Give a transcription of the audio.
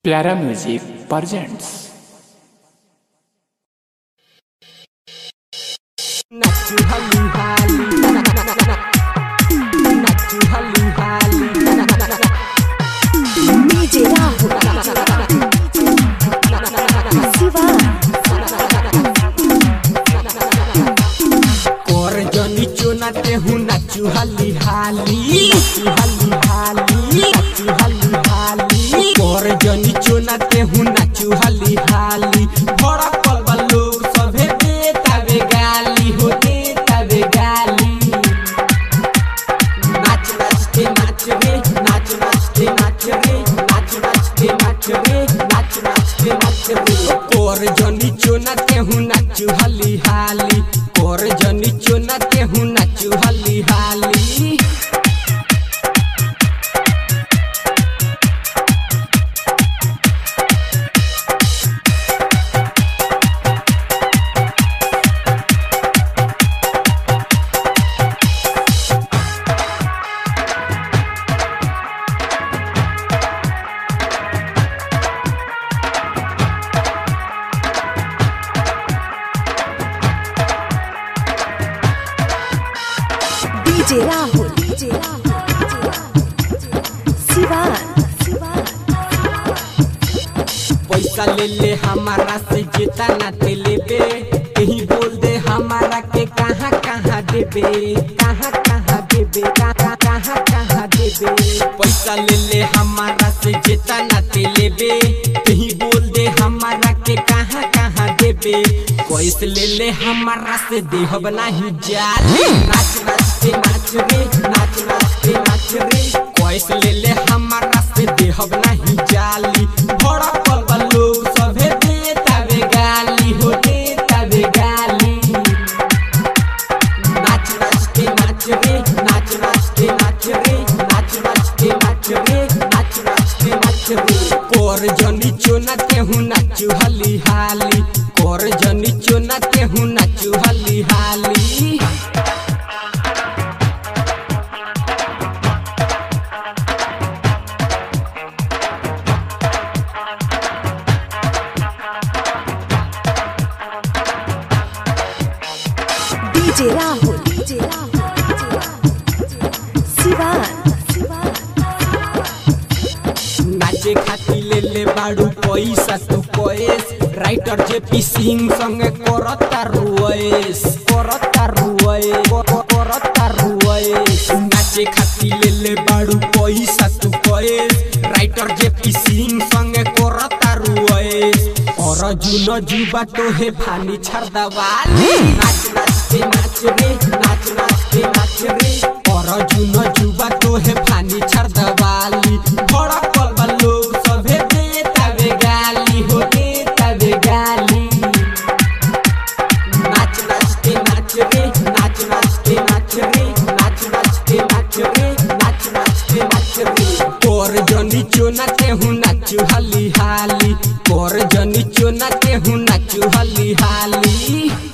प्यारा music presents. नाचू हली हाली नाचू हली हाली डीजे राहुल शिवा कोर जनी चुनाते हूँ नाचू हली हाली नाचू हली हाली नाचू हली हाली कोर जनी चुनाते हूँ नाचू हली हाली बड़ा पलवा लोग सभे देता वे गाली हो देता वे गाली नाच नाच के नाच रे नाच नाच के नाच रे नाच नाच के नाच रे नाच नाच के नाच रे कोर जनी चुनाते हूँ नाचू हली हाली कोर जनी चुनाते हूँ नाचू हली हाली डीजे राहुल शिवा पैसा ले ले हमारा से जेता ना ते लेबे कहीं बोल दे हमारा के कहाँ कहाँ देबे कहाँ कहाँ देबे कहाँ कहाँ कहाँ देबे पैसा ले ले हमारा से जेता ना ते लेबे कहीं बोल दे हमारा के कहाँ कहाँ देबे कैसे ले ले हमारा से देहब नहीं जाली नाच नाच के नाच रे नाच नाच के नाच रे कैसे ले ले हमारा से देहब नहीं जाली बड़ा पलवा लोग सभे देता वे गाली हो देता वे गाली नाच नाच के नाच रे नाच नाच के नाच रे नाच नाच के नाच रे नाच नाच के नाच रे कोर जनी चुनाते हूँ नाचू हली हाली कोर जनी चुनाते हूँ नाचू हली हाली डीजे राहुल शिवा नाचे खाती ले ले बाड़ू पैसा तू कोएस राइटर जेपी सिंह संग करता रुएस करता रुएस नाचे खाती ले ले बाड़ू पैसा तू कोएस राइटर जेपी सिंह संग करता रुएस और जुनो जुबा तो है फानी छरदा वाली नाच नाच के नाच रे नाच नाच के नाच रे और जुनो जुबा तो है फानी छरदा वाली बड़ा पलवा लोग सभे देता वे गाली हो देता वे गाली नाच नाच के नाच रे नाच नाच के नाच रे नाच नाच के नाच रे नाच नाच के नाच रे कोर जनी चुनाते हूँ नाचू हली हाली कोर जनी चुनाते हूँ नाचू हली हाली।